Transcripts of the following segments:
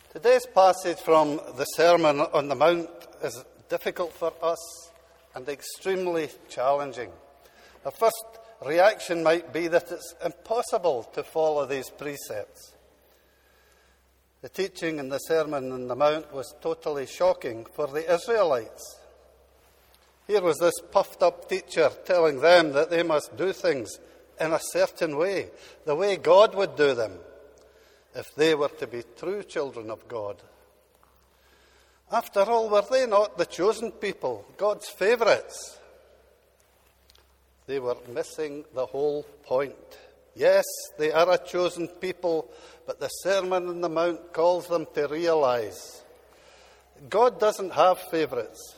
Today's passage from the Sermon on the Mount is difficult for us and extremely challenging. Our first reaction might be that it's impossible to follow these precepts. The teaching in the Sermon on the Mount was totally shocking for the Israelites. Here was this puffed-up teacher telling them that they must do things in a certain way, the way God would do them, if they were to be true children of God. After all, were they not the chosen people, God's favourites? They were missing the whole point. Yes, they are a chosen people, but the Sermon on the Mount calls them to realise God doesn't have favourites.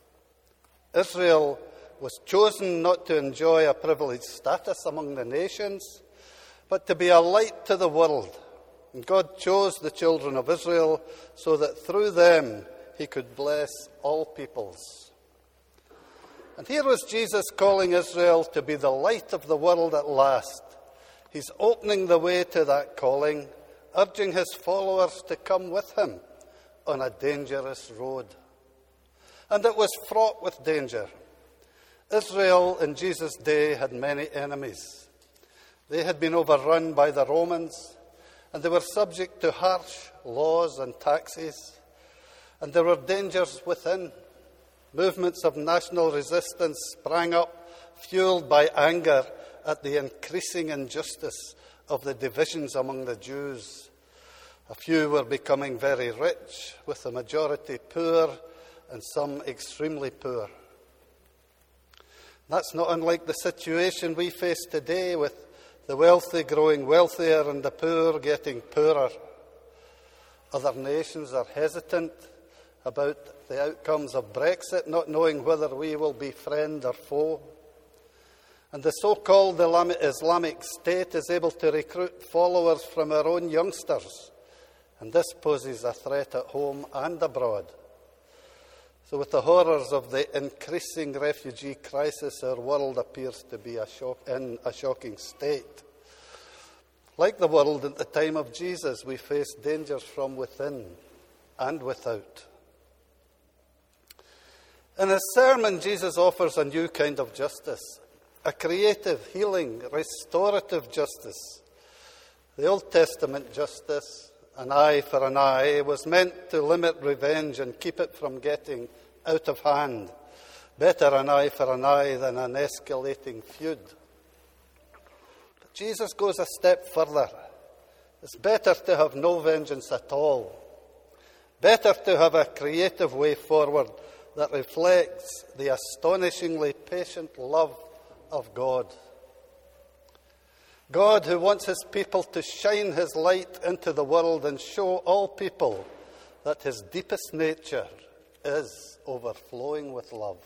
Israel was chosen not to enjoy a privileged status among the nations, but to be a light to the world. And God chose the children of Israel so that through them he could bless all peoples. And here was Jesus calling Israel to be the light of the world at last. He's opening the way to that calling, urging his followers to come with him on a dangerous road. And it was fraught with danger. Israel in Jesus' day had many enemies. They had been overrun by the Romans, and they were subject to harsh laws and taxes. And there were dangers within. Movements of national resistance sprang up, fueled by anger at the increasing injustice of the divisions among the Jews. A few were becoming very rich, with the majority poor, and some extremely poor. That's not unlike the situation we face today, with the wealthy growing wealthier and the poor getting poorer. Other nations are hesitant about the outcomes of Brexit, not knowing whether we will be friend or foe. And the so-called Islamic State is able to recruit followers from our own youngsters. And this poses a threat at home and abroad. So with the horrors of the increasing refugee crisis, our world appears to be in a shocking state. Like the world at the time of Jesus, we face dangers from within and without. In his sermon, Jesus offers a new kind of justice, a creative, healing, restorative justice. The Old Testament justice, an eye for an eye, was meant to limit revenge and keep it from getting out of hand. Better an eye for an eye than an escalating feud. But Jesus goes a step further. It's better to have no vengeance at all. Better to have a creative way forward that reflects the astonishingly patient love of God. God, who wants his people to shine his light into the world and show all people that his deepest nature is overflowing with love.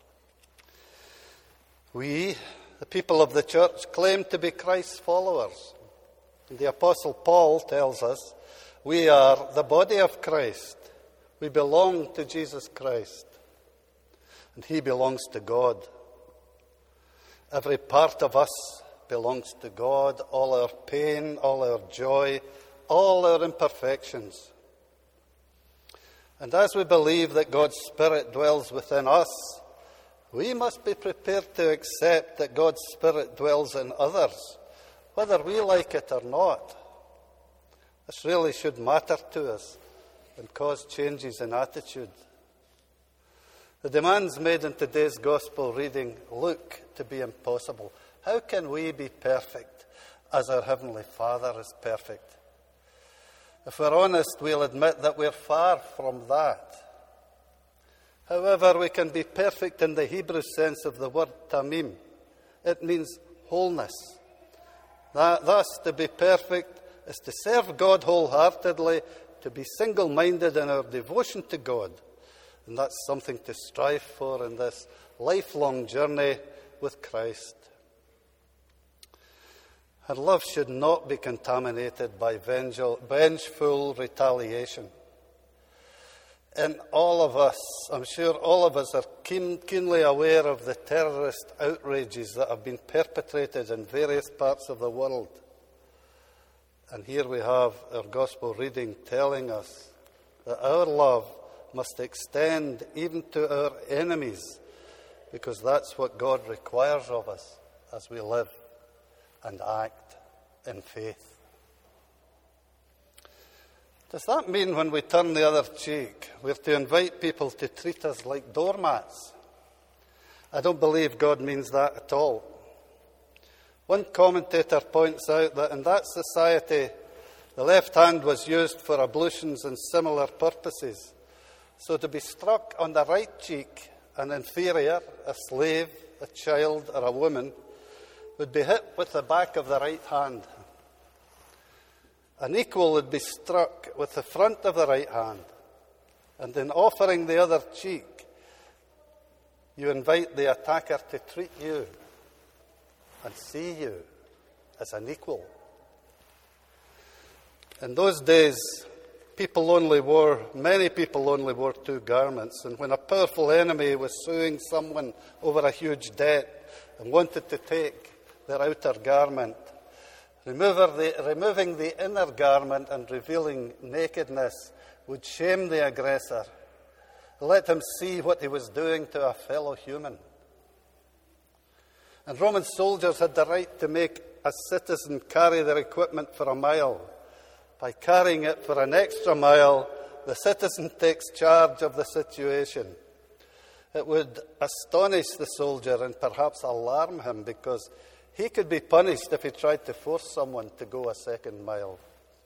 We, the people of the church, claim to be Christ's followers. And the Apostle Paul tells us we are the body of Christ. We belong to Jesus Christ. And he belongs to God. Every part of us belongs to God, all our pain, all our joy, all our imperfections. And as we believe that God's Spirit dwells within us, we must be prepared to accept that God's Spirit dwells in others, whether we like it or not. This really should matter to us and cause changes in attitude. The demands made in today's gospel reading look to be impossible. How can we be perfect as our Heavenly Father is perfect? If we're honest, we'll admit that we're far from that. However, we can be perfect in the Hebrew sense of the word tamim. It means wholeness. Thus, to be perfect is to serve God wholeheartedly, to be single-minded in our devotion to God. And that's something to strive for in this lifelong journey with Christ. Our love should not be contaminated by vengeful retaliation. And all of us, I'm sure all of us are keenly aware of the terrorist outrages that have been perpetrated in various parts of the world. And here we have our gospel reading telling us that our love must extend even to our enemies, because that's what God requires of us as we live and act in faith. Does that mean when we turn the other cheek, we're to invite people to treat us like doormats? I don't believe God means that at all. One commentator points out that in that society, the left hand was used for ablutions and similar purposes. So to be struck on the right cheek, an inferior, a slave, a child, or a woman, would be hit with the back of the right hand. An equal would be struck with the front of the right hand. And in offering the other cheek, you invite the attacker to treat you and see you as an equal. In those days, many people only wore two garments, and when a powerful enemy was suing someone over a huge debt and wanted to take their outer garment, removing the inner garment and revealing nakedness would shame the aggressor, let him see what he was doing to a fellow human. And Roman soldiers had the right to make a citizen carry their equipment for a mile. By carrying it for an extra mile, the citizen takes charge of the situation. It would astonish the soldier and perhaps alarm him, because he could be punished if he tried to force someone to go a second mile.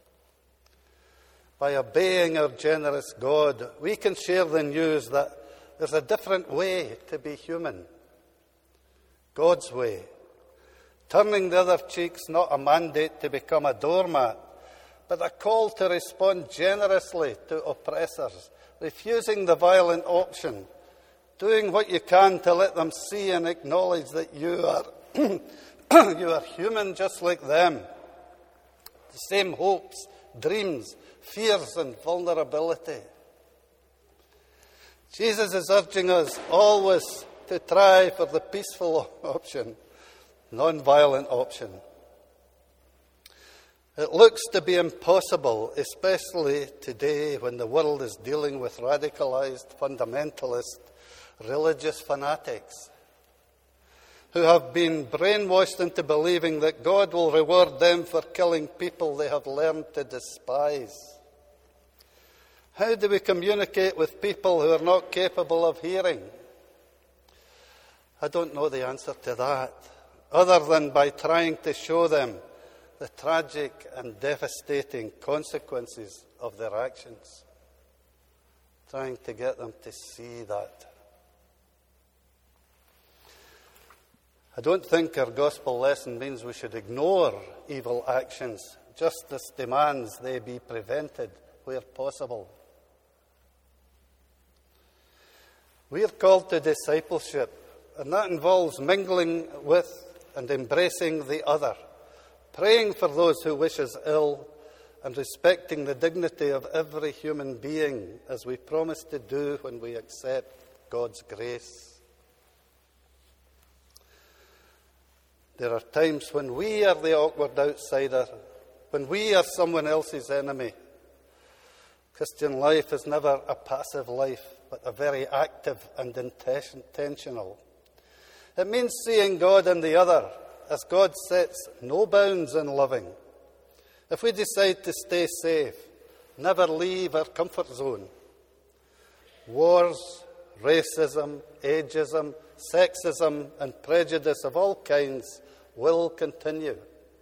By obeying our generous God, we can share the news that there's a different way to be human. God's way. Turning the other cheek's not a mandate to become a doormat, but a call to respond generously to oppressors, refusing the violent option, doing what you can to let them see and acknowledge that you are you are human just like them. The same hopes, dreams, fears, and vulnerability. Jesus is urging us always to try for the peaceful option, non-violent option. It looks to be impossible, especially today when the world is dealing with radicalized, fundamentalist, religious fanatics who have been brainwashed into believing that God will reward them for killing people they have learned to despise. How do we communicate with people who are not capable of hearing? I don't know the answer to that, other than by trying to show them the tragic and devastating consequences of their actions. Trying to get them to see that. I don't think our gospel lesson means we should ignore evil actions. Justice demands they be prevented where possible. We are called to discipleship, and that involves mingling with and embracing the other, praying for those who wish us ill, and respecting the dignity of every human being, as we promise to do when we accept God's grace. There are times when we are the awkward outsider, when we are someone else's enemy. Christian life is never a passive life, but a very active and intentional. It means seeing God in the other, as God sets no bounds in loving. If we decide to stay safe, never leave our comfort zone, wars, racism, ageism, sexism, and prejudice of all kinds will continue.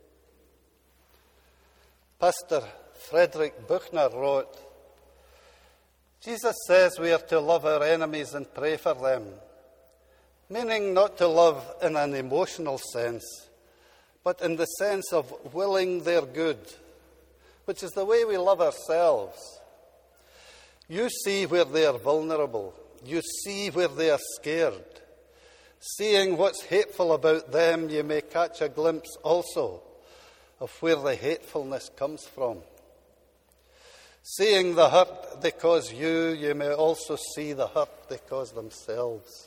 Pastor Frederick Buechner wrote, Jesus says we are to love our enemies and pray for them, meaning not to love in an emotional sense, but in the sense of willing their good, which is the way we love ourselves. You see where they are vulnerable. You see where they are scared. Seeing what's hateful about them, you may catch a glimpse also of where the hatefulness comes from. Seeing the hurt they cause you, you may also see the hurt they cause themselves.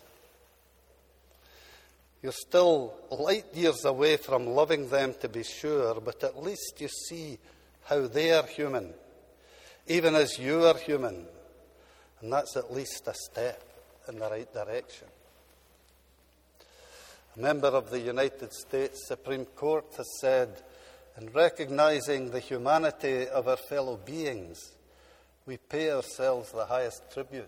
You're still light years away from loving them, to be sure, but at least you see how they are human, even as you are human. And that's at least a step in the right direction. A member of the United States Supreme Court has said, in recognizing the humanity of our fellow beings, we pay ourselves the highest tribute.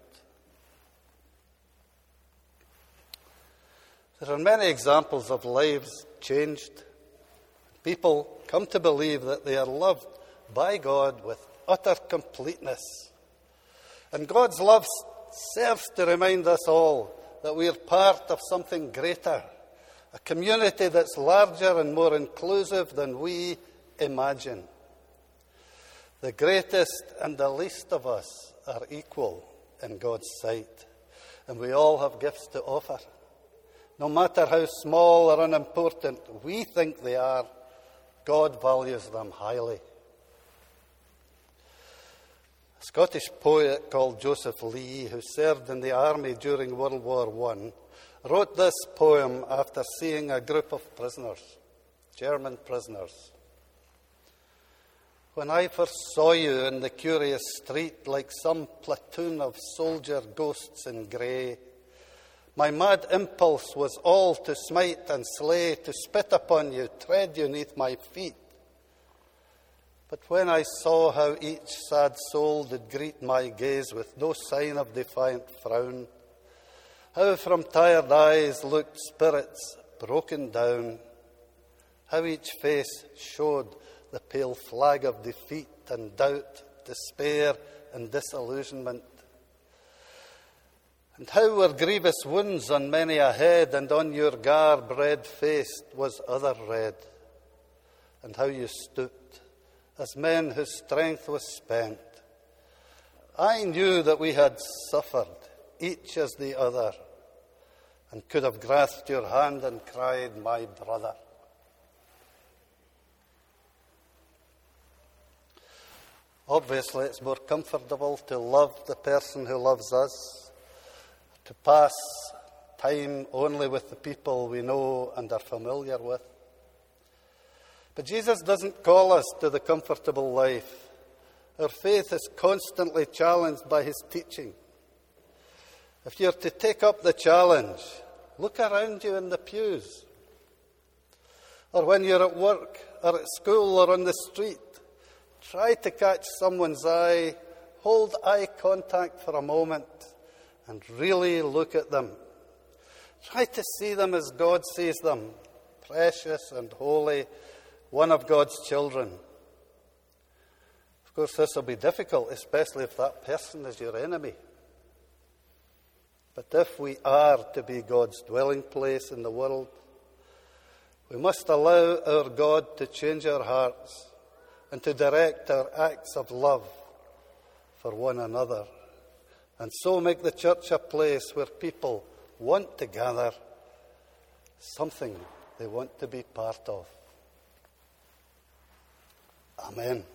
There are many examples of lives changed. People come to believe that they are loved by God with utter completeness. And God's love serves to remind us all that we are part of something greater, a community that's larger and more inclusive than we imagine. The greatest and the least of us are equal in God's sight, and we all have gifts to offer. No matter how small or unimportant we think they are, God values them highly. A Scottish poet called Joseph Lee, who served in the army during World War I, wrote this poem after seeing a group of prisoners, German prisoners. When I first saw you in the curious street, like some platoon of soldier ghosts in grey, my mad impulse was all to smite and slay, to spit upon you, tread you 'neath my feet. But when I saw how each sad soul did greet my gaze with no sign of defiant frown, how from tired eyes looked spirits broken down, how each face showed the pale flag of defeat and doubt, despair and disillusionment, and how were grievous wounds on many a head, and on your garb red-faced was other red, and how you stooped as men whose strength was spent. I knew that we had suffered, each as the other, and could have grasped your hand and cried, my brother. Obviously, it's more comfortable to love the person who loves us, to pass time only with the people we know and are familiar with. But Jesus doesn't call us to the comfortable life. Our faith is constantly challenged by his teaching. If you're to take up the challenge, look around you in the pews. Or when you're at work, or at school, or on the street, try to catch someone's eye, hold eye contact for a moment, and really look at them. Try to see them as God sees them, precious and holy, one of God's children. Of course, this will be difficult, especially if that person is your enemy. But if we are to be God's dwelling place in the world, we must allow our God to change our hearts and to direct our acts of love for one another, and so make the church a place where people want to gather, something they want to be part of. Amen.